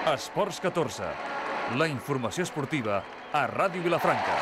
Esports 14, la informació esportiva a Ràdio Vilafranca.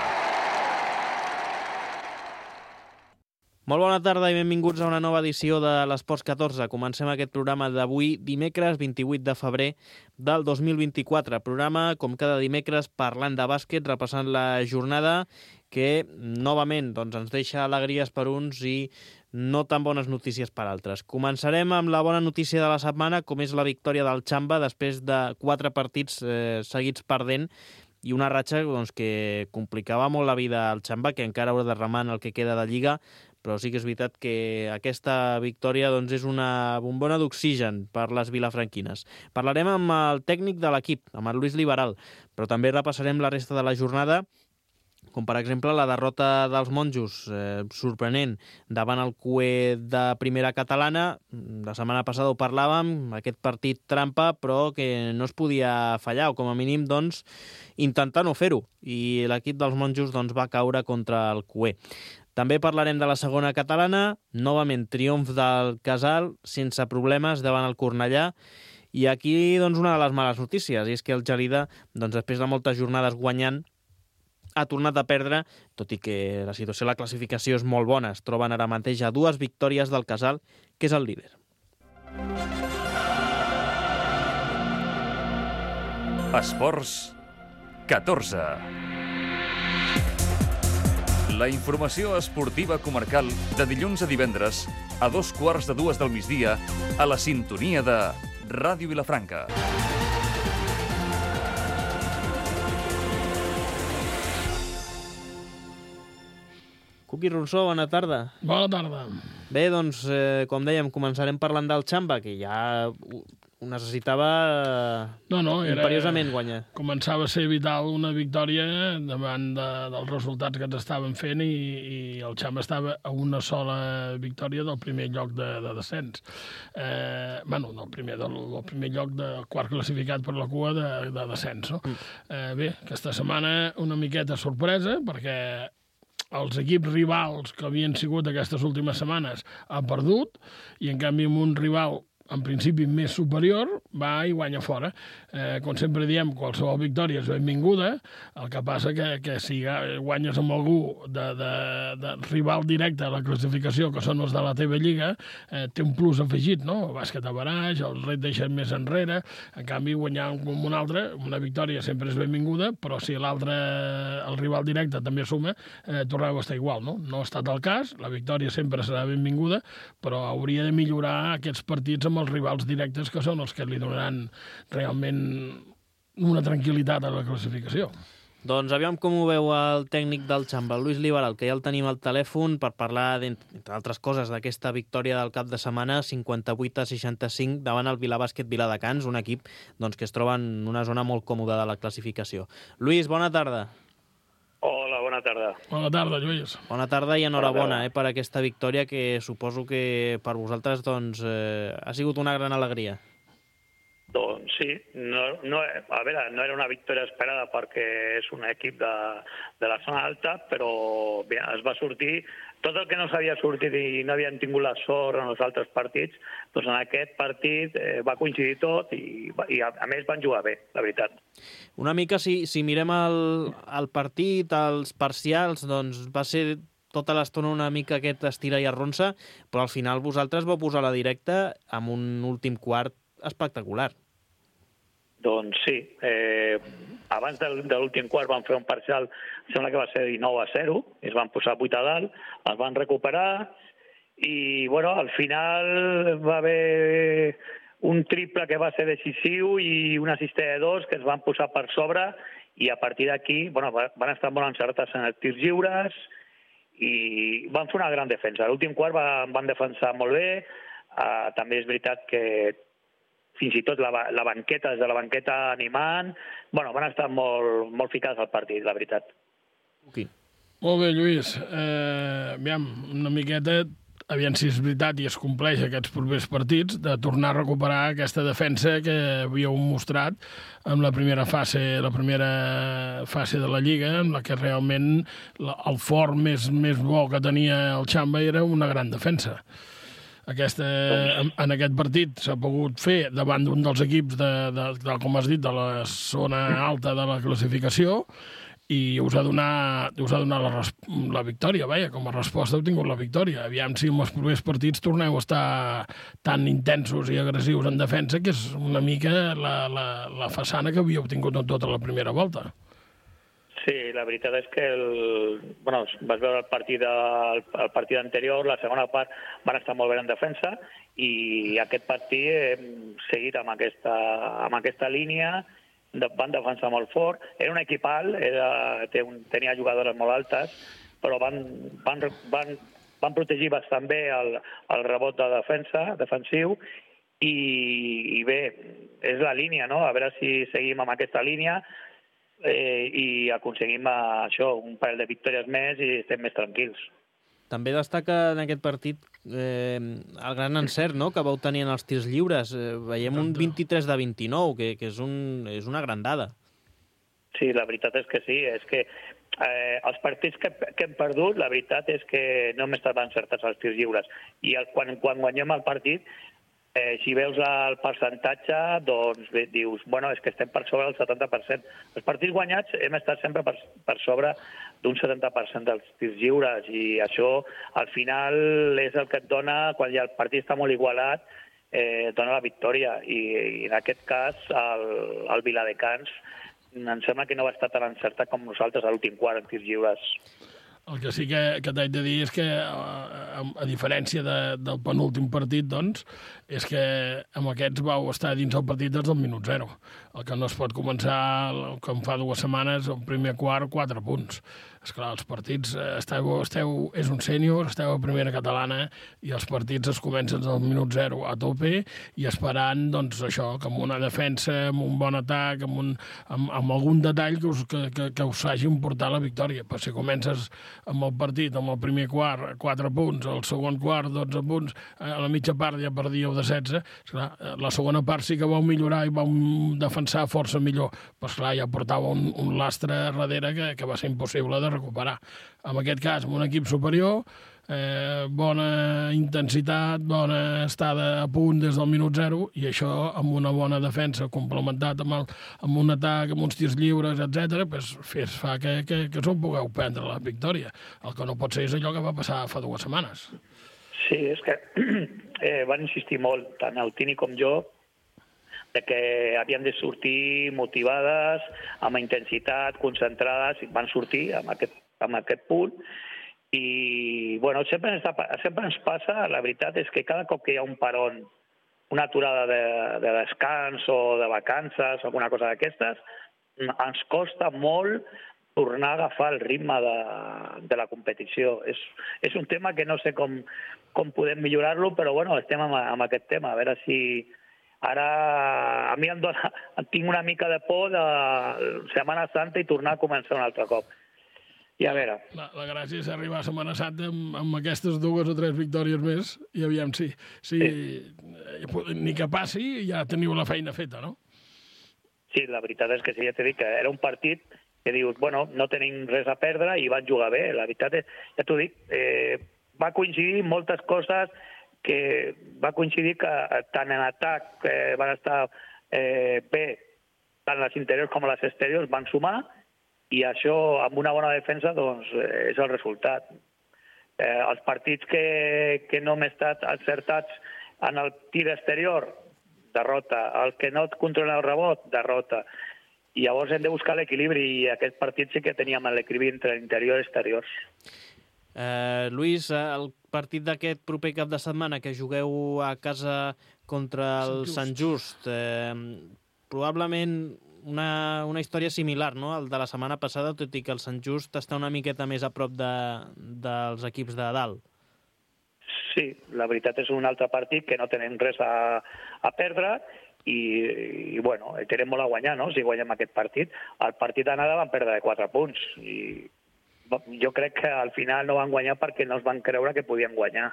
Molt bona tarda i benvinguts a una nova edició de l'Esports 14. Comencem aquest programa d'avui, dimecres 28 de febrer del 2024. Programa, com cada dimecres, parlant de bàsquet, repassant la jornada que, novament, ens deixa alegries per uns i no tan bones notícies per altres. Començarem amb la bona notícia de la setmana, com és la victòria del Xamba després de 4 partits seguits perdent i una ratxa que complicava molt la vida al Xamba, que encara haurà de remar en el que queda de Lliga, però sí que és veritat que aquesta victòria és una bombona d'oxigen per les vilafranquines. Parlarem amb el tècnic de l'equip, amb el Lluís Liberal, però també repassarem la resta de la jornada, com per exemple la derrota dels monjos, sorprenent, davant el CUE de primera catalana. La setmana passada ho parlàvem, aquest partit trampa, però que no es podia fallar, o com a mínim intentar no fer-ho, i l'equip dels monjos va caure contra el CUE. També parlarem de la segona catalana, novament triomf del Casal, sense problemes davant el Cornellà, i aquí una de les males notícies, i és que el Gelida, després de moltes jornades guanyant, ha tornat a perdre, tot i que la situació de la classificació és molt bona. Es troben ara mateix a 2 victòries del Casal, que és el líder. Esports 14. La informació esportiva comarcal de dilluns a divendres a 2:15 del migdia a la sintonia de Ràdio Vilafranca. Cuqui Ronsó, bona tarda. Bona tarda. Bé, com dèiem, començarem parlant del Xamba, que ja ho necessitava imperiosament guanyar. Començava a ser vital una victòria davant dels resultats que ens estaven fent i el Xamba estava a una sola victòria del primer lloc de descens. Del primer lloc de quart classificat per la cua de descens. No? Bé, aquesta setmana una miqueta sorpresa, perquè els equips rivals que havien sigut aquestes últimes setmanes han perdut, i en canvi amb un rival en principi més superior, va i guanya fora. Com sempre diem, qualsevol victòria és benvinguda, el que passa que si guanyes amb algú de rival directe a la classificació, que són els de la teva lliga, té un plus afegit, no? Bàsquet a baraix, els et deixen més enrere, en canvi guanyar amb un altre, una victòria sempre és benvinguda, però si l'altre, el rival directe també suma, torneu a estar igual, no? No ha estat el cas, la victòria sempre serà benvinguda, però hauria de millorar aquests partits amb els rivals directes, que són els que li donaran realment una tranquil·litat a la classificació. Doncs aviam com ho veu el tècnic del Xamba, el Lluís Liberal, que ja el tenim al telèfon per parlar, entre altres coses, d'aquesta victòria del cap de setmana, 58-65, davant el Vilabàsquet Viladecans, un equip que es troba en una zona molt còmoda de la classificació. Lluís, bona tarda. Hola, bona tarda. Bona tarda, Lluís. Bona tarda i enhorabona per aquesta victòria, que suposo que per vosaltres ha sigut una gran alegria. Doncs sí, no era una victòria esperada perquè és un equip de la zona alta, però bé, es va sortir tot el que no s'havia sortit i no havien tingut la sort en els altres partits, doncs en aquest partit va coincidir tot i a més van jugar bé, la veritat. Una mica, si mirem el partit, els parcials, va ser tota l'estona una mica aquest estira i arronsa, però al final vosaltres vau posar la directa amb un últim quart espectacular. Doncs sí, abans de l'últim quart van fer un parcial, sembla que va ser 19-0, es van posar 8 a dalt, els van recuperar i al final va haver un triple que va ser decisiu i una cistella de 2 que es van posar per sobre, i a partir d'aquí van estar molt encertats en els tirs lliures i van fer una gran defensa. A l'últim quart van defensar molt bé, també és veritat que fins i tot la banqueta, des de la banqueta animant, van estar molt ficats al partit, la veritat. Okay. Molt bé, Lluís. Una miqueta, aviam si és veritat i es compleix aquests propers partits, de tornar a recuperar aquesta defensa que havíeu mostrat en la primera fase de la Lliga, en la que realment el fort més bo que tenia el Xamba era una gran defensa. en aquest partit s'ha pogut fer davant d'un dels equips, com has dit, de la zona alta de la classificació, i us ha donat la victòria, vaja, com a resposta heu tingut la victòria. Aviam si en els propers partits torneu a estar tan intensos i agressius en defensa, que és una mica la façana que havíeu tingut en tota la primera volta. Sí, la veritat és que vas veure el partit anterior, la segona part van estar molt bé en defensa, i aquest partit hem seguit amb aquesta línia, van defensar molt fort. Era un equip alt, tenia jugadores molt altes, però van protegir bastant bé el rebot de defensiu, i bé, és la línia, no? A veure si seguim amb aquesta línia i aconseguim això, un parell de victòries més i estem més tranquils. També destaca en aquest partit el gran encert, no?, que vau tenir en els tirs lliures. Veiem un 23 de 29, que és una gran dada. Sí, la veritat és que sí. És que els partits que hem perdut, la veritat és que no hem estat encertats als tirs lliures. I quan guanyem el partit, si veus el percentatge, doncs dius, bueno, és que estem per sobre del 70%. Els partits guanyats hem estat sempre per sobre d'un 70% dels tirs lliures, i això al final és el que et dona, quan el partit està molt igualat, dona la victòria. I en aquest cas el Viladecans em sembla que no va estar tan encertat com nosaltres a l'últim quart en tirs lliures. El que sí que t'haig de dir és que, a diferència del penúltim partit, doncs, és que amb aquests vau estar dins el partit des del minut 0. El que no es pot començar, com fa 2 setmanes, el primer quart, 4 punts. Esclar, els partits, és un sènior, esteu a primera catalana, i els partits es comencen del minut 0 a tope, i esperant, doncs, això, que amb una defensa, amb un bon atac, amb algun detall que us hagi portat la victòria. Però si comences amb el partit, amb el primer quart, 4 punts, el segon quart, 12 punts, a la mitja part ja perdíeu de 16, esclar, la segona part sí que vau millorar i vau defensar força millor, però esclar, ja portava un lastre darrere que va ser impossible de recuperar. En aquest cas, amb un equip superior, bona intensitat, bona estada a punt des del minut 0, i això amb una bona defensa complementat amb un atac, amb uns tirs lliures, etc., fa que us pugueu prendre la victòria. El que no pot ser és allò que va passar fa 2 setmanes. Sí, és que van insistir molt, tant el Tini com jo, de que havíem de sortir motivades, amb intensitat, concentrades, i van sortir amb aquest punt. I, bueno, sempre ens passa, la veritat és que cada cop que hi ha un peron, una aturada de descans o de vacances, alguna cosa d'aquestes, ens costa molt tornar a agafar el ritme de la competició. És un tema que no sé com podem millorar-lo, però bueno, estem amb aquest tema, a veure si... Ara a mi tinc una mica de por de Setmana Santa i tornar a començar un altre cop. I a veure... La gràcia és arribar a Setmana Santa amb aquestes 2 o 3 victòries més, i aviam si ni que passi ja teniu la feina feta, no? Sí, la veritat és que sí, ja t'he dit que era un partit que dius, bueno, no tenim res a perdre, i van jugar bé. La veritat és, ja t'ho dic, va coincidir moltes coses, que va coincidir que tant en atac van estar bé, tant les interiors com les exteriors van sumar, i això, amb una bona defensa, doncs, és el resultat. Els partits que no hem estat encertats en el tir exterior, derrota. El que no et controla el rebot, derrota. I llavors hem de buscar l'equilibri, i aquest partit sí que teníem l'equilibri entre interior i exteriors. Lluís, el partit d'aquest proper cap de setmana que jugueu a casa contra el Sant Just, probablement una història similar, no?, al de la setmana passada, tot i que el Sant Just està una miqueta més a prop dels equips de dalt. Sí, la veritat és un altre partit que no tenim res a perdre, i bueno, tenim molt a guanyar, no?, si guanyem aquest partit. El partit d'anada van perdre de 4 punts, i jo crec que al final no van guanyar perquè no es van creure que podien guanyar.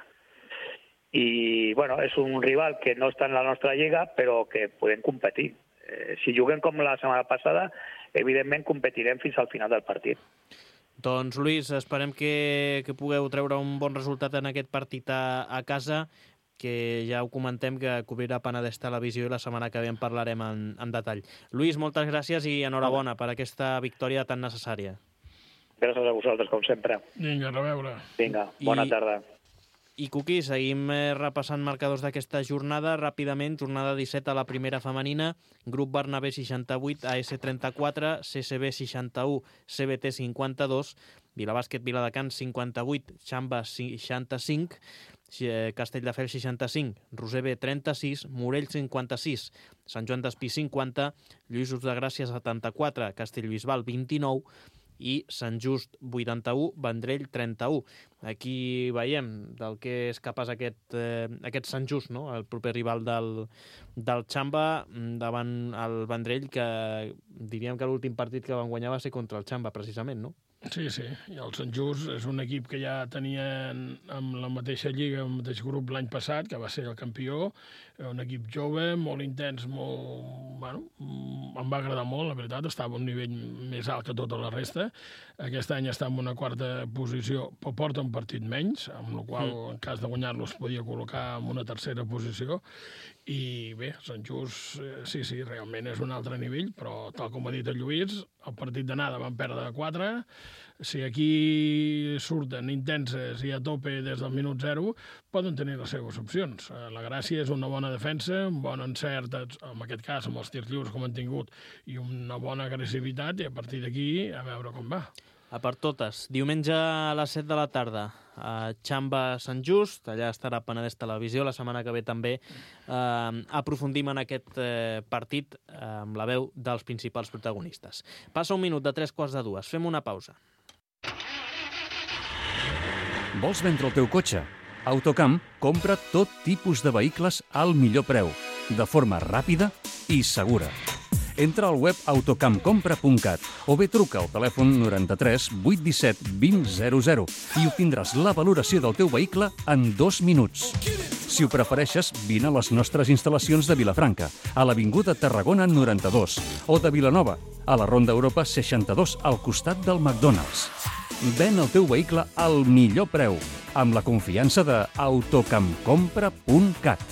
I, bueno, és un rival que no està en la nostra lliga, però que podem competir. Si juguem com la setmana passada, evidentment competirem fins al final del partit. Doncs, Lluís, esperem que pugueu treure un bon resultat en aquest partit a casa, que ja ho comentem, que cobrirà Penedès Televisió i la setmana que ve en parlarem en detall. Lluís, moltes gràcies i enhorabona per aquesta victòria tan necessària. Gràcies a vosaltres, com sempre. Vinga, a reveure. Vinga, bona tarda. I Cuqui, seguim repassant marcadors d'aquesta jornada. Ràpidament, jornada 17 a la primera femenina, Grup Bernabé 68, AS 34, CCB 61, CBT 52, Vilabàsquet Viladecans 58, Xamba 65, Castelldefels 65, Roser 36, Morell 56, Sant Joan d'Espí 50, Lluïsos de Gràcia 74, Castellbisbal 29, i Sant Just 81, Vendrell 31. Aquí veiem del que és capaç aquest Sant Just, no? El proper rival del Xamba davant el Vendrell, que diríem que l'últim partit que van guanyar va ser contra el Xamba, precisament, no? Sí, i el Sant Just és un equip que ja tenien amb la mateixa lliga, el mateix grup l'any passat, que va ser el campió, un equip jove, molt intens, em va agradar molt, la veritat, estava a un nivell més alt que tota la resta. Aquest any està en una quarta posició, però porta un partit menys, amb la qual en cas de guanyar-lo es podia col·locar en una tercera posició. I bé, Sant Just, sí, realment és un altre nivell, però tal com ha dit el Lluís, el partit d'anada van perdre 4. Si aquí surten intenses i a tope des del minut 0, poden tenir les seves opcions. La gràcia és una bona defensa, un bon encert, en aquest cas amb els tirs lliures com han tingut, i una bona agressivitat, i a partir d'aquí a veure com va. A per totes. Diumenge a les 7 de la tarda, a Xamba Sant Just, allà estarà Penedès Televisió, la setmana que ve també aprofundim en aquest partit amb la veu dels principals protagonistes. Passa un minut de 3:15, fem una pausa. Vols vendre el teu cotxe? Autocamp compra tot tipus de vehicles al millor preu, de forma ràpida i segura. Entra al web autocampcompra.cat o bé truca al telèfon 93 817 2000 i obtindràs la valoració del teu vehicle en 2 minuts. Si ho prefereixes, vine a les nostres instal·lacions de Vilafranca, a l'Avinguda Tarragona 92, o de Vilanova, a la Ronda Europa 62, al costat del McDonald's. Ven el teu vehicle al millor preu, amb la confiança de autocampcompra.cat.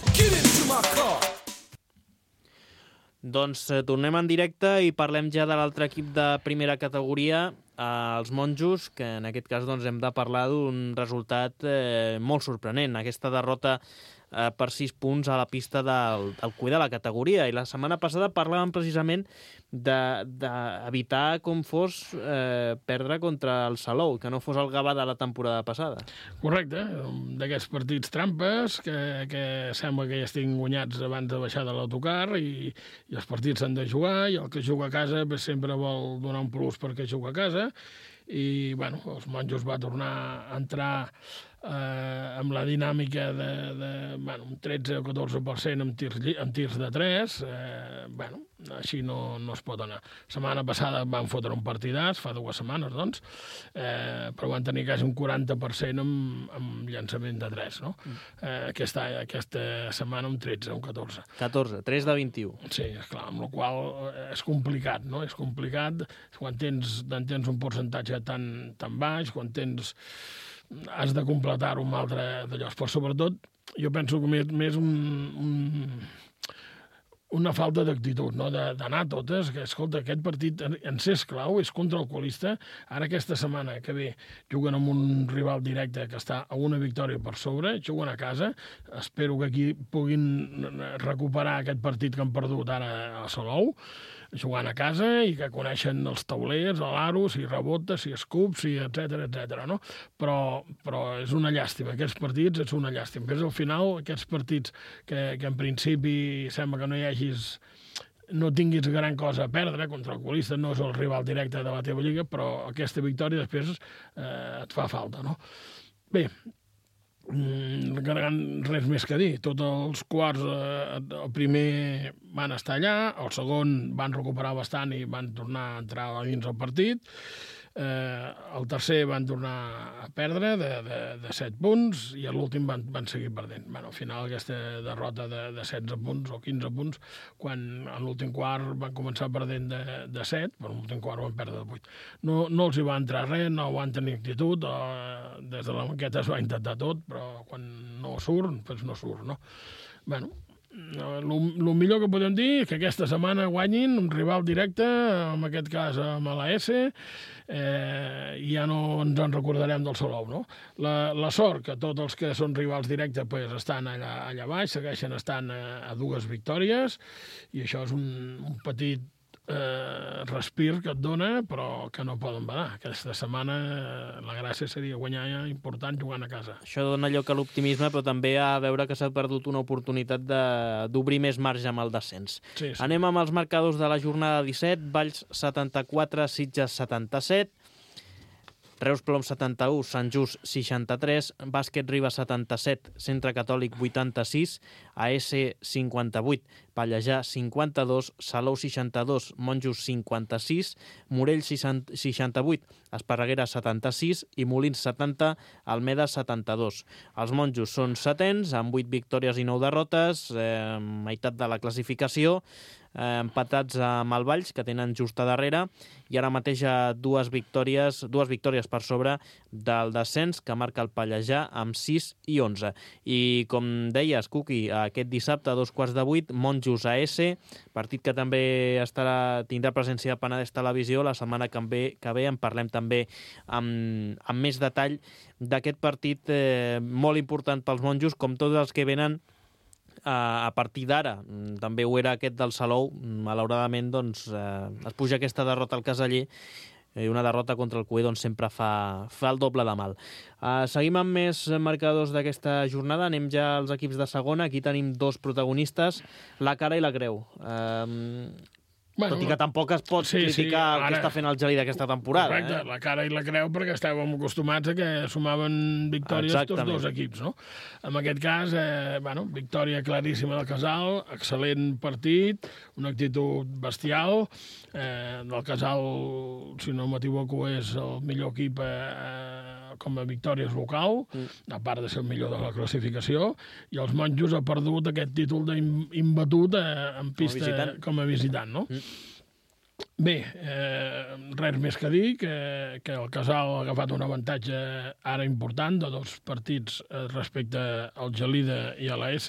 Doncs tornem en directe i parlem ja de l'altre equip de primera categoria, els Monjos, que en aquest cas doncs, hem de parlar d'un resultat molt sorprenent. Aquesta derrota per 6 punts a la pista del cuir de la categoria. I la setmana passada parlàvem precisament d'evitar com fos perdre contra el Salou, que no fos el Gavà de la temporada passada. Correcte, d'aquests partits trampes que sembla que ja estiguin guanyats abans de baixar de l'autocar i els partits s'han de jugar i el que juga a casa sempre vol donar un plus perquè juga a casa i bueno, els Monjos va tornar a entrar amb la dinàmica de un 13 o 14% amb tirs de 3, així no es pot anar. La setmana passada van fotre un partidàs, fa 2 setmanes, doncs, però van tenir quasi un 40% amb llançament de 3, no? Aquesta setmana un 13, un 14. 14, 3 de 21. Sí, esclar, amb la qual és complicat, no? És complicat quan tens un percentatge tan baix, quan has de completar-ho amb altre d'allò. Però sobretot, jo penso que més una falta d'actitud, no? D'anar a totes, que, escolta, aquest partit en ser esclau és contra el colista. Ara aquesta setmana que ve juguen amb un rival directe que està a una victòria per sobre, juguen a casa. Espero que aquí puguin recuperar aquest partit que han perdut ara a Salou, jugant a casa i que coneixen els taulers, l'aro, si rebota, si escup, si etcètera, no? Però és una llàstima, aquests partits és una llàstima. Perquè al final aquests partits que en principi sembla que no tinguis gran cosa a perdre, contra el colista no és el rival directe de la teva lliga, però aquesta victòria després et fa falta, no? Bé, res més que dir. Tots els quarts, el primer van estar allà, el segon van recuperar bastant i van tornar a entrar a dins el partit. El tercer van tornar a perdre de 7 punts i a l'últim van seguir perdent. Al final aquesta derrota de 16 punts o 15 punts, quan en l'últim quart van començar perdent de 7, però en l'últim quart van perdre de 8. No els hi va entrar res, no van tenir actitud, des de la banqueta es va intentar tot, però quan no surt, doncs no surt, no? El millor que podem dir és que aquesta setmana guanyin un rival directe, en aquest cas amb l'AS, i ja no ens en recordarem del Salou, no? La sort que tots els que són rivals directes pues, estan allà baix, segueixen estant a 2 victòries, i això és un petit respir que et dona, però que no poden badar. Aquesta setmana la gràcia seria guanyar important jugant a casa. Això dona lloc a l'optimisme, però també a veure que s'ha perdut una oportunitat d'obrir més marge amb el descens. Sí. Anem amb els marcadors de la jornada 17, Valls 74, Sitges 77, Reus Plom 71, Sant Just 63, Bàsquet Riba 77, Centre Catòlic 86, AS 58, Pallejà 52, Salou 62, Monjos 56, Morell 68, Esparreguera 76 i Molins 70, Almeda 72. Els monjos són setens, amb 8 victòries i 9 derrotes, meitat de la classificació, empatats amb el Valls, que tenen just a darrere, i ara mateix dues victòries per sobre del descens, que marca el Pallejà amb 6 i 11. I com deies, Cuqui, aquest dissabte a 2:15, Monjos AS, partit que també tindrà presència a Penedès Televisió. La setmana que ve en parlem també amb més detall d'aquest partit molt important pels monjos, com tots els que venen a partir d'ara. També ho era aquest del Salou. Malauradament doncs, es puja aquesta derrota al Caseller, i una derrota contra el Cué doncs, sempre fa el doble de mal. Seguim amb més marcadors d'aquesta jornada. Anem ja als equips de segona. Aquí tenim 2 protagonistes, la cara i la creu. Tot i que tampoc es pot criticar el que està fent el Gelida aquesta temporada. Correcte, la cara i la creu, perquè estàvem acostumats a que sumaven victòries tots 2 equips, no? En aquest cas, victòria claríssima del Casal, excel·lent partit, una actitud bestial. Del Casal, si no m'equivoco, és el millor equip com a victòries local, a part de ser el millor de la classificació, i els monjos ha perdut aquest títol d'imbatut en pista com a visitant, no? Bé, res més que dir que el Casal ha agafat un avantatge ara important de 2 partits respecte al Gelida i a l'AS.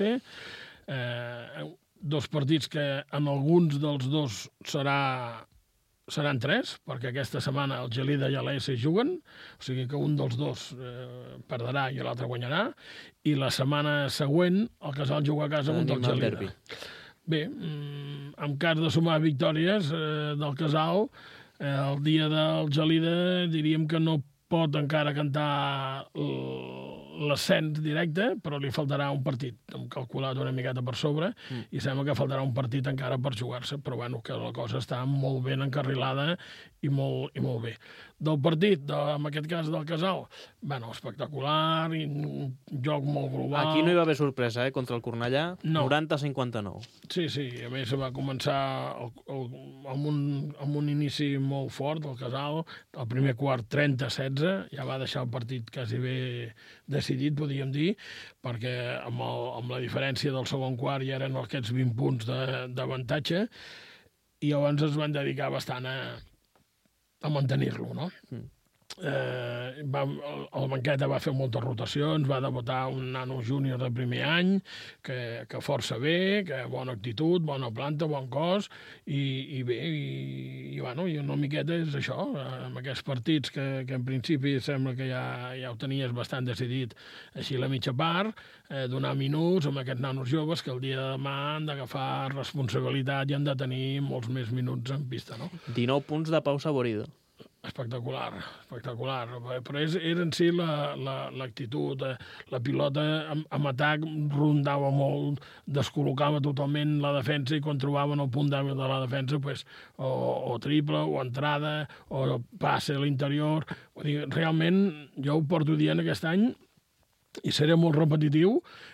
2 partits que en alguns dels 2 seran 3, perquè aquesta setmana el Gelida i l'AS juguen, o sigui que un dels 2 perdrà i l'altre guanyarà, i la setmana següent el Casal juga a casa contra el Gelida. Bé, en cas de sumar victòries del Casal, el dia del Gelida diríem que no pot encara cantar l'ascens directe, però li faltarà un partit. Hem calculat una miqueta per sobre i sembla que faltarà un partit encara per jugar-se, però bueno, que la cosa està molt ben encarrilada i molt bé. Del partit, en aquest cas del Casal, espectacular, i un joc molt global. Aquí no hi va haver sorpresa, contra el Cornellà, 90-59. Sí, a més va començar amb un inici molt fort, el Casal, el primer quart 30-16, ja va deixar el partit quasi bé decidit, podríem dir, perquè amb la diferència del segon quart ja eren aquests 20 punts d'avantatge, i llavors es van dedicar bastant a mantenir-lo, no? El Banqueta va fer moltes rotacions, va debutar un nano júnior de primer any, que força bé, que bona actitud, bona planta, bon cos, i bé, i una miqueta és això, amb aquests partits que en principi sembla que ja ho tenies bastant decidit així la mitja part, donar minuts amb aquests nanos joves que el dia de demà han d'agafar responsabilitat i han de tenir molts més minuts en pista, no? 19 punts de Pau Saborido. Espectacular, però era en si l'actitud, la pilota amb atac rondava molt, descol·locava totalment la defensa, i quan trobaven el punt dèbil de la defensa, o triple, o entrada, o passe a l'interior. Realment, jo ho porto dient aquest any, i seré molt repetitiu,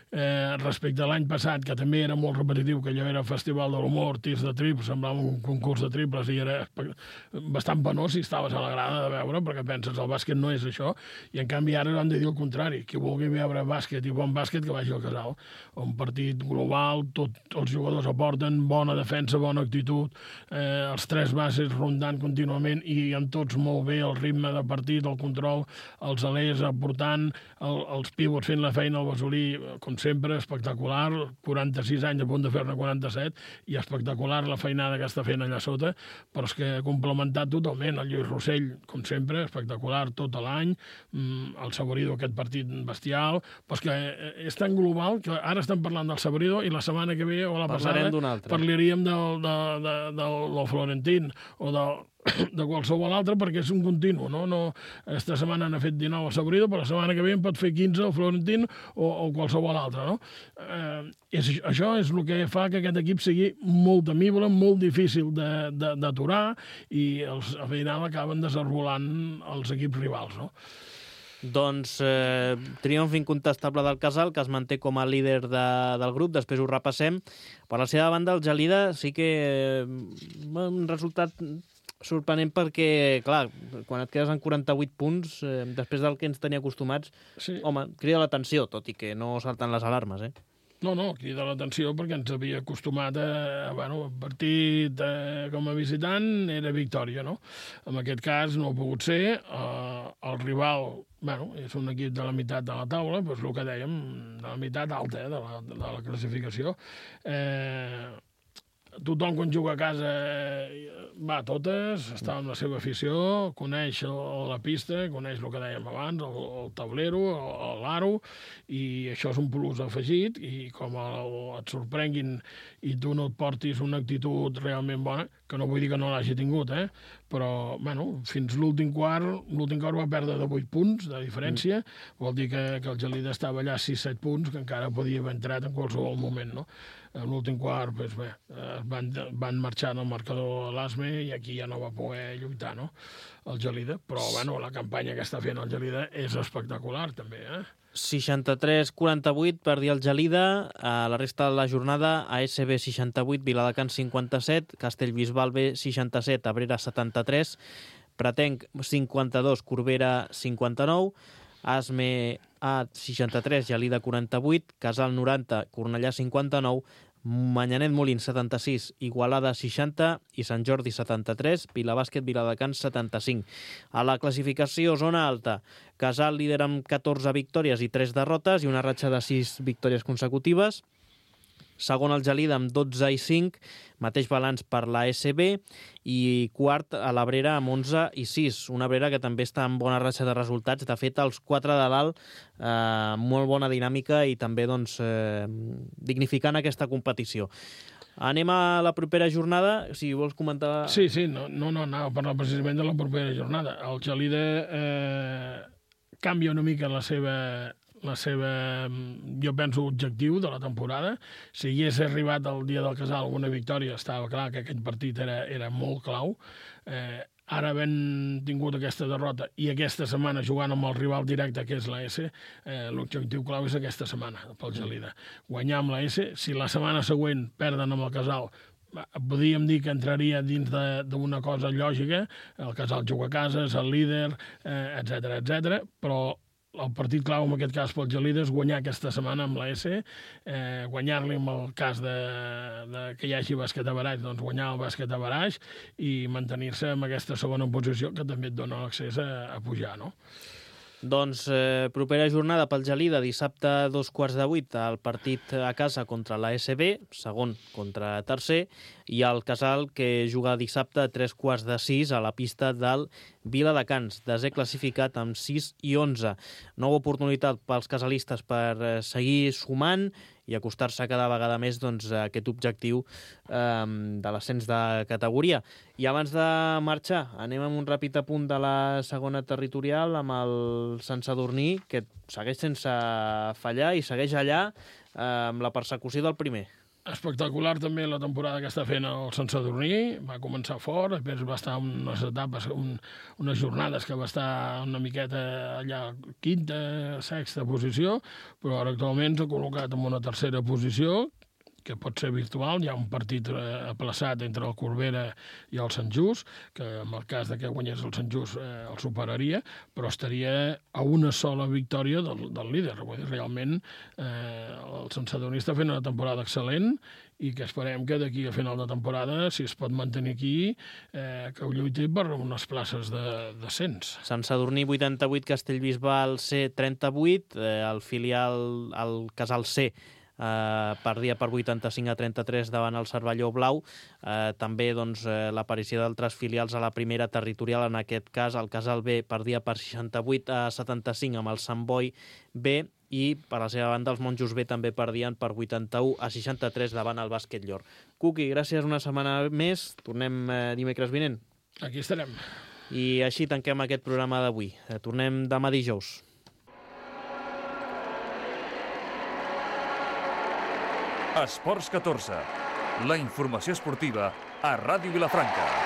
respecte a l'any passat, que també era molt repetitiu, que allò era Festival de l'Humor, tirs de triples, semblava un concurs de triples i era bastant penós si estaves a la grada de veure, perquè penses el bàsquet no és això, i en canvi ara han de dir el contrari, qui vulgui veure bàsquet i bon bàsquet que vagi al Casal. Un partit global, tots els jugadors aporten, bona defensa, bona actitud, els tres bases rondant contínuament i amb tots molt bé el ritme de partit, el control, els alers aportant, els pivots fent la feina, el Basolí, com sempre, espectacular, 46 anys a punt de fer-ne 47, i espectacular la feinada que està fent allà sota, però és que ha complementat totalment el Lluís Rossell, com sempre, espectacular tot l'any, el Saborido, aquest partit bestial, però és que és tan global que ara estem parlant del Saborido i la setmana que ve o la passada parlaríem del Florentín o de qualsevol altre, perquè és un continu, no? Esta setmana n'ha fet 19 al Saborido, però la setmana que ve en pot fer 15 al Florentín o qualsevol altre, no? Això és el que fa que aquest equip sigui molt temible, molt difícil d'aturar, i al final acaben desarbolant els equips rivals, no? Doncs triomf incontestable del Casal, que es manté com a líder del grup, després ho repassem. Per la seva banda, el Gelida sí que un resultat sorprenent perquè, clar, quan et quedes en 48 punts, després del que ens tenia acostumats, sí. Home, crida l'atenció, tot i que no salten les alarmes, No, crida l'atenció perquè ens havia acostumat el partit com a visitant era victòria, no? En aquest cas no ha pogut ser. El rival, és un equip de la meitat de la taula, doncs el que dèiem, de la meitat alta de la classificació. Tothom quan juga a casa va a totes, està amb la seva afició, coneix la pista, coneix el que dèiem abans, el taulero, l'aro, i això és un plus afegit, i com et sorprenguin i tu no et portis una actitud realment bona, que no vull dir que no l'hagi tingut, però fins l'últim quart va perdre de 8 punts de diferència, vol dir que el Gelida estava allà a 6-7 punts, que encara podia haver entrat en qualsevol moment, no? En l'últim quart, van marxar en el marcador a l'Asme i aquí ja no va poder lluitar, no? El Gelida, però la campanya que està fent el Gelida és espectacular, també, 63-48 per dir el Gelida. A la resta de la jornada, ASB 68, Viladecans 57, Castellbisbal B 67, Abrera 73, Pretenc 52, Corbera 59, Asme A 63, Gelida 48, Casal 90, Cornellà 59, Manyanet Molins 76, Igualada 60 i Sant Jordi 73, Vilabàsquet Viladecans 75. A la classificació zona alta, Casal líder amb 14 victòries i 3 derrotes i una ratxa de 6 victòries consecutives. Segon el Gelida amb 12 i 5, mateix balanç per la SB, i quart a l'Abrera amb 11 i 6, una Abrera que també està en bona ratxa de resultats. De fet, els 4 de dalt, molt bona dinàmica i també dignificant aquesta competició. Anem a la propera jornada, si vols comentar... Sí, no, anava a parlar precisament de la propera jornada. El Gelida canvia una mica la seva, jo penso, objectiu de la temporada. Si hagués arribat el dia del Casal alguna victòria, estava clar que aquest partit era molt clau. Ara, havent tingut aquesta derrota i aquesta setmana jugant amb el rival directe, que és la S, l'objectiu clau és aquesta setmana pel Gelida. Guanyar amb la S, si la setmana següent perden amb el Casal, podríem dir que entraria dins d'una cosa lògica. El Casal juga a casa, és el líder, etc. Però el partit clau en aquest cas pel Gelida és guanyar aquesta setmana amb la S, guanyar-li en el cas que hi hagi bàsquet a baraix, doncs guanyar el bàsquet a baraix i mantenir-se en aquesta segona posició que també et dona l'accés a pujar, no? Doncs propera jornada pel Gelida, dissabte a 7:15, el partit a casa contra la SB, segon contra tercer, i el Casal, que juga dissabte a 5:45 a la pista del Viladecans, desè classificat amb 6 i 11. Nova oportunitat pels casalistes per seguir sumant i acostar-se cada vegada més a aquest objectiu de l'ascens de categoria. I abans de marxar, anem amb un ràpid apunt de la segona territorial amb el Sant Sadurní, que segueix sense fallar i segueix allà amb la persecució del primer. Espectacular també la temporada que està fent el Sant Sadurní, va començar fort, després va estar unes etapes, unes jornades que va estar una miqueta allà quinta, sexta posició, però ara actualment s'ha col·locat en una tercera posició, que pot ser virtual. Hi ha un partit aplaçat entre el Corbera i el Sant Just, que en el cas de que guanyés el Sant Just el superaria, però estaria a una sola victòria del líder. Realment el Sant Sadurní està fent una temporada excel·lent i que esperem que d'aquí a final de temporada, si es pot mantenir aquí, que ho lluiti per unes places de descens. Sant Sadurní 88, Castellbisbal C 38, el filial, el Casal C, perdia per 85-33 davant el Cervelló Blau. També l'aparició d'altres filials a la primera territorial, en aquest cas el Casal B perdia per 68-75 amb el Sant Boi B, i per la seva banda els Monjos B també perdien per 81-63 davant el Bàsquet Llor. Cuqui, gràcies una setmana més, tornem dimecres vinent. Aquí estarem. I així tanquem aquest programa d'avui. Tornem demà dijous. Esports 14, la informació esportiva a Ràdio Vilafranca.